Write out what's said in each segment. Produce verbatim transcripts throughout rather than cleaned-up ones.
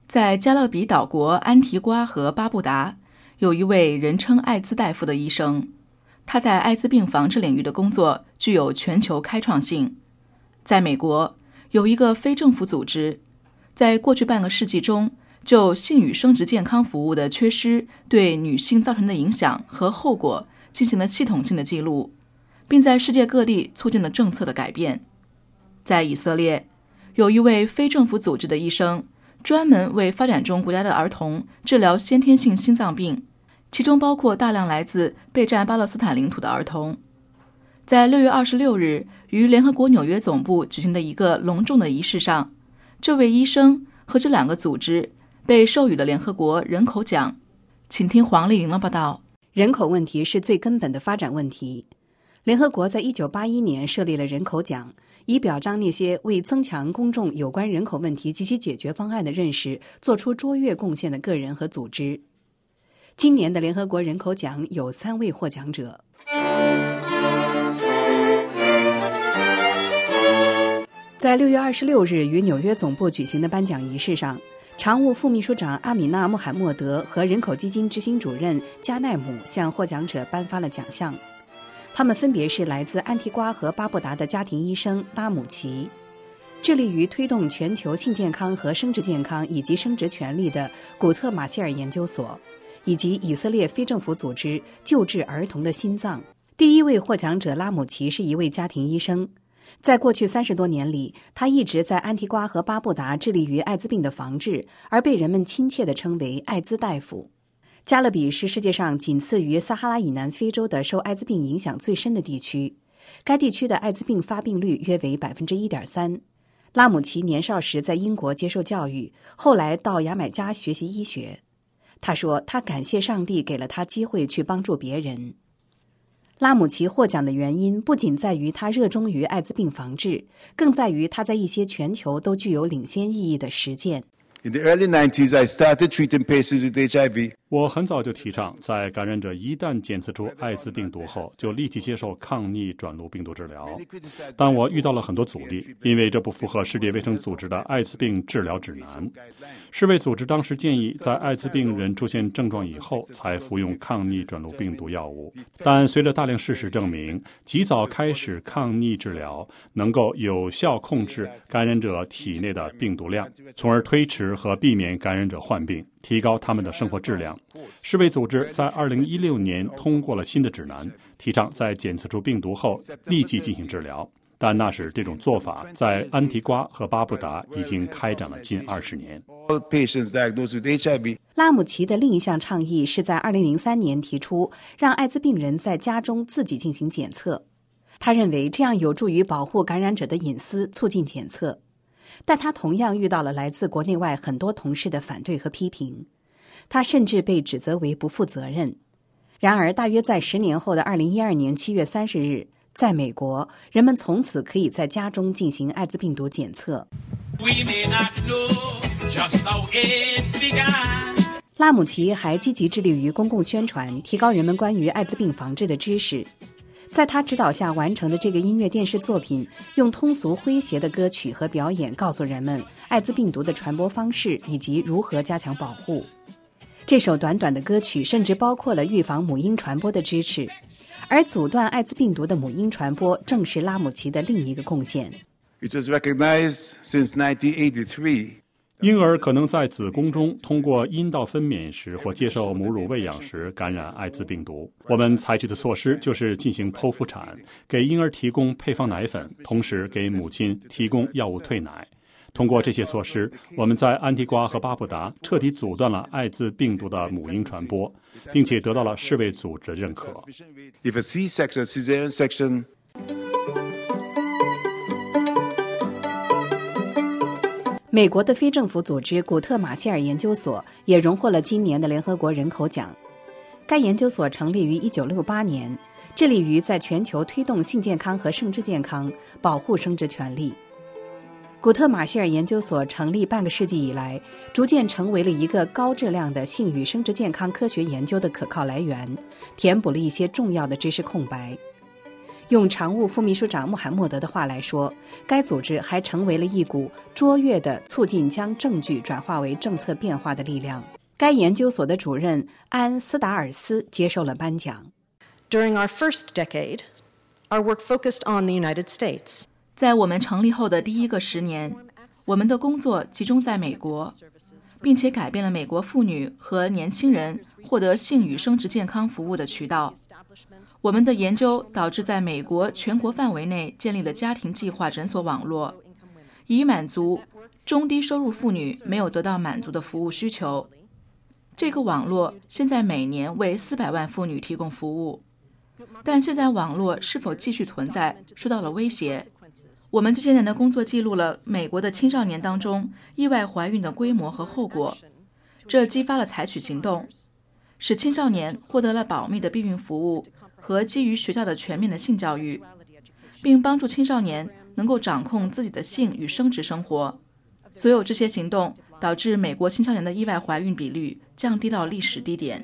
在加勒比岛国安提瓜和巴布达，有一位人称艾滋大夫的医生，他在艾滋病防治领域的工作具有全球开创性。在美国，有一个非政府组织，在过去半个世纪中，就性与生殖健康服务的缺失对女性造成的影响和后果进行了系统性的记录，并在世界各地促进了政策的改变。在以色列，有一位非政府组织的医生，专门为发展中国家的儿童治疗先天性心脏病，其中包括大量来自备战巴勒斯坦领土的儿童。在六月二十六日于联合国纽约总部举行的一个隆重的仪式上，这位医生和这两个组织被授予了联合国人口奖。请听黄丽玲的报道。 人口问题是最根本的发展问题。联合国在一九八一年设立了人口奖，以表彰那些为增强公众有关人口问题及其解决方案的认识做出卓越贡献的个人和组织。今年的联合国人口奖有三位获奖者。在六月二十六日于纽约总部举行的颁奖仪式上，常务副秘书长阿米娜·穆罕默德和人口基金执行主任加奈姆向获奖者颁发了奖项。他们分别是来自安提瓜和巴布达的家庭医生拉姆齐，致力于推动全球性健康和生殖健康以及生殖权利的古特马歇尔研究所，以及以色列非政府组织救治儿童的心脏。第一位获奖者拉姆齐是一位家庭医生，在过去三十多年里，他一直在安提瓜和巴布达致力于艾滋病的防治，而被人们亲切地称为艾滋大夫。加勒比是世界上仅次于撒哈拉以南非洲的受艾滋病影响最深的地区，该地区的艾滋病发病率约为 百分之一点三。 拉姆齐年少时在英国接受教育，后来到牙买加学习医学。他说他感谢上帝给了他机会去帮助别人。拉姆齐获奖的原因不仅在于他热衷于艾滋病防治，更在于他在一些全球都具有领先意义的实践。 In the early nineties, I started treating patients with H I V. 我很早就提倡，在感染者一旦检测出艾滋病毒后，就立即接受抗逆转录病毒治疗。但我遇到了很多阻力，因为这不符合世界卫生组织的艾滋病治疗指南。世卫组织当时建议，在艾滋病人出现症状以后才服用抗逆转录病毒药物。但随着大量事实证明，及早开始抗逆治疗能够有效控制感染者体内的病毒量，从而推迟和避免感染者患病，提高他们的生活质量。世卫组织在二零一六年通过了新的指南，提倡在检测出病毒后立即进行治疗。但那时这种做法在安提瓜和巴布达已经开展了近二十年。 拉姆齐的另一项倡议是在二零零三年提出让艾滋病人在家中自己进行检测。他认为这样有助于保护感染者的隐私，促进检测。但他同样遇到了来自国内外很多同事的反对和批评，他甚至被指责为不负责任。然而，大约在十年后的二零一二年七月三十日，在美国，人们从此可以在家中进行艾滋病毒检测。拉姆齐还积极致力于公共宣传，提高人们关于艾滋病防治的知识。在他指导下完成的这个音乐电视作品，用通俗诙谐的歌曲和表演告诉人们艾滋病毒的传播方式以及如何加强保护。这首短短的歌曲甚至包括了预防母婴传播的支持，而阻断艾滋病毒的母婴传播正是拉姆齐的另一个贡献。 It was recognized since nineteen eighty-three. 婴儿可能在子宫中通过阴道分娩时或接受母乳喂养时感染艾滋病毒。我们采取的措施就是进行剖腹产，给婴儿提供配方奶粉，同时给母亲提供药物退奶。通过这些措施，我们在安提瓜和巴布达彻底阻断了艾滋病毒的母婴传播，并且得到了世卫组织的认可。 If a C-section, cesarean section 美国的非政府组织古特马歇尔研究所也荣获了今年的联合国人口奖。该研究所成立于一九六八年，致力于在全球推动性健康和生殖健康，保护生殖权利。古特马歇尔研究所成立半个世纪以来，逐渐成为了一个高质量的性与生殖健康科学研究的可靠来源，填补了一些重要的知识空白。 用常务副秘书长穆罕默德的话来说，该组织还成为了一股卓越的促进将证据转化为政策变化的力量。该研究所的主任安·斯达尔斯接受了颁奖。 During our first decade, our work focused on the United States. 在我们成立后的第一个十年，我们的工作集中在美国，并且改变了美国妇女和年轻人获得性与生殖健康服务的渠道。我们的研究导致在美国全国范围内建立了家庭计划诊所网络，以满足中低收入妇女没有得到满足的服务需求。这个网络现在每年为四百万妇女提供服务，但现在网络是否继续存在受到了威胁。我们这些年的工作记录了美国的青少年当中意外怀孕的规模和后果，这激发了采取行动，使青少年获得了保密的避孕服务和基于学校的全面的性教育，并帮助青少年能够掌控自己的性与生殖生活。所有这些行动导致美国青少年的意外怀孕比率降低到历史低点。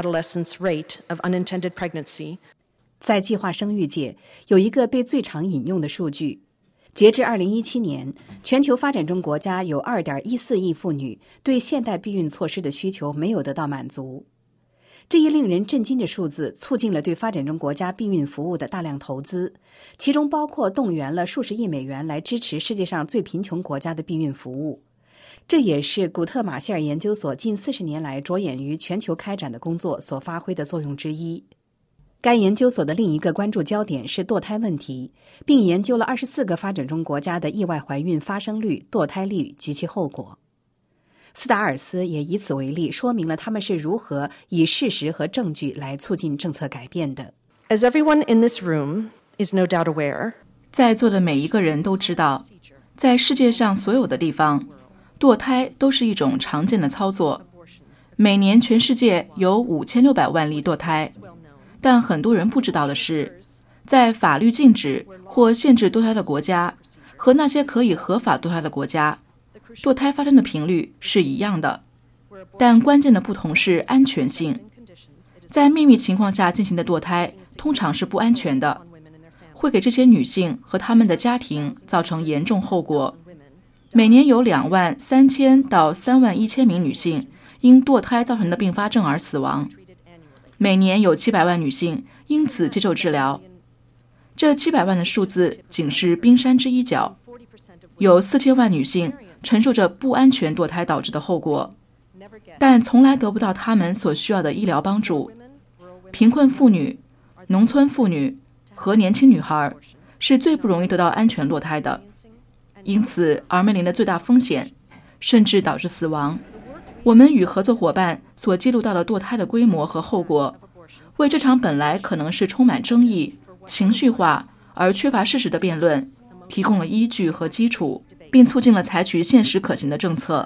在计划生育界，有一个被最常引用的数据：截至二零一七年，全球发展中国家有 二点一四亿妇女对现代避孕措施的需求没有得到满足。这一令人震惊的数字促进了对发展中国家避孕服务的大量投资，其中包括动员了数十亿美元来支持世界上最贫穷国家的避孕服务。这也是古特马歇尔研究所近四十年来着眼于全球开展的工作所发挥的作用之一。该研究所的另一个关注焦点是堕胎问题，并研究了二十四个发展中国家的意外怀孕发生率、堕胎率及其后果。斯达尔斯也以此为例，说明了他们是如何以事实和证据来促进政策改变的。 As everyone in this room is no doubt aware, 在座的每一个人都知道，在世界上所有的地方，堕胎都是一种常见的操作。每年全世界有五千六百万例堕胎，但很多人不知道的是，在法律禁止或限制堕胎的国家和那些可以合法堕胎的国家，堕胎发生的频率是一样的，但关键的不同是安全性。在秘密情况下进行的堕胎通常是不安全的，会给这些女性和她们的家庭造成严重后果。每年有两万三千到三万一千名女性因堕胎造成的并发症而死亡，每年有七百万女性因此接受治疗。这七百万的数字仅是冰山之一角，有四千万女性承受着不安全堕胎导致的后果，但从来得不到她们所需要的医疗帮助。贫困妇女、农村妇女和年轻女孩是最不容易得到安全堕胎的，因此而面临的最大风险，甚至导致死亡。我们与合作伙伴所记录到的堕胎的规模和后果，为这场本来可能是充满争议、情绪化而缺乏事实的辩论提供了依据和基础，并促进了采取现实可行的政策。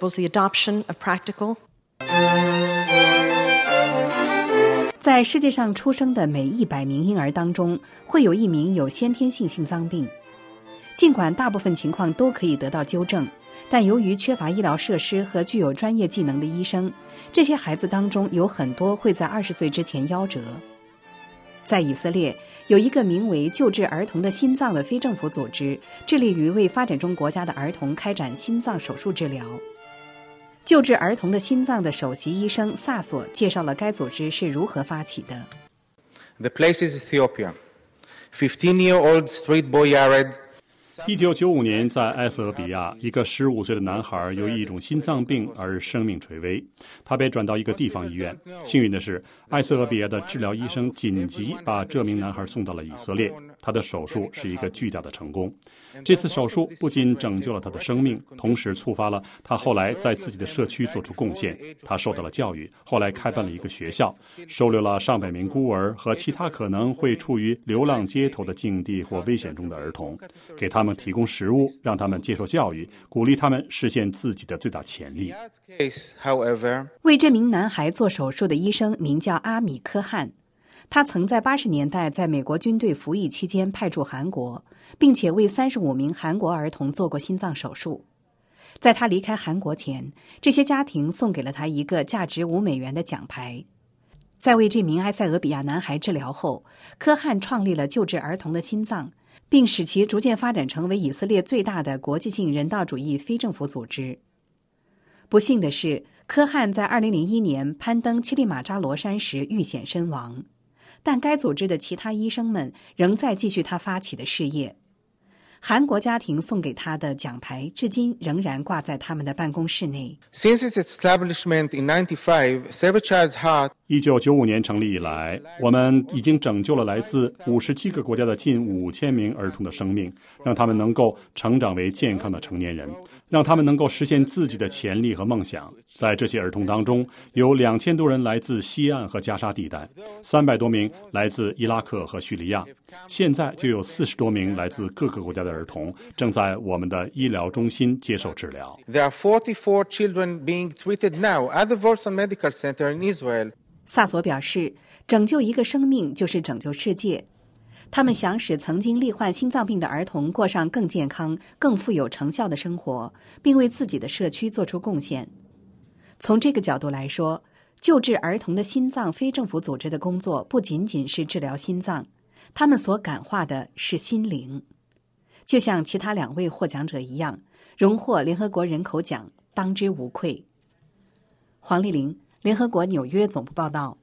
在世界上出生的每一百名婴儿当中，会有一名有先天性心脏病。尽管大部分情况都可以得到纠正，但由于缺乏医疗设施和具有专业技能的医生，这些孩子当中有很多会在二十岁之前夭折。在以色列，有一个名为救治儿童的心脏的非政府组织，致力于为发展中国家的儿童开展心脏手术治疗。救治儿童的心脏的首席医生萨索介绍了该组织是如何发起的。 The place is Ethiopia. fifteen-year-old street boy Yared 一九九五年，在埃塞俄比亚，一个十五岁的男孩由于一种心脏病而生命垂危，他被转到一个地方医院。幸运的是，埃塞俄比亚的治疗医生紧急把这名男孩送到了以色列。他的手术是一个巨大的成功。这次手术不仅拯救了他的生命，同时触发了他后来在自己的社区做出贡献。他受到了教育，后来开办了一个学校，收留了上百名孤儿和其他可能会处于流浪街头的境地或危险中的儿童，给他们提供食物，让他们接受教育，鼓励他们实现自己的最大潜力。 为这名男孩做手术的医生名叫阿米科汉，他曾在八十年代在美国军队服役期间派驻韩国，并且为三十五名韩国儿童做过心脏手术。在他离开韩国前，这些家庭送给了他一个价值五美元的奖牌。 在为这名埃塞俄比亚男孩治疗后，科汉创立了救治儿童的心脏，并使其逐渐发展成为以色列最大的国际性人道主义非政府组织。不幸的是，科汉在二零零一年攀登乞力马扎罗山时遇险身亡，但该组织的其他医生们仍在继续他发起的事业。韩国家庭送给他的奖牌至今仍然挂在他们的办公室内。 Since its establishment in ninety-five, Save a Child's Heart 一九九五年成立以来，我们已经拯救了来自五十七个国家的近五千名儿童的生命，让他们能够成长为健康的成年人，让他们能够实现自己的潜力和梦想。在这些儿童当中，有两千多人来自西岸和加沙地带，三百多名来自伊拉克和叙利亚。现在就有四十多名来自各个国家的儿童正在我们的医疗中心接受治疗。 There are forty-four children being treated now at the Volson Medical Center in Israel. 萨索表示，拯救一个生命就是拯救世界。他们想使曾经罹患心脏病的儿童过上更健康、更富有成效的生活，并为自己的社区做出贡献。从这个角度来说，救治儿童的心脏非政府组织的工作不仅仅是治疗心脏，他们所感化的是心灵。就像其他两位获奖者一样，荣获联合国人口奖，当之无愧。黄丽玲，联合国纽约总部报道。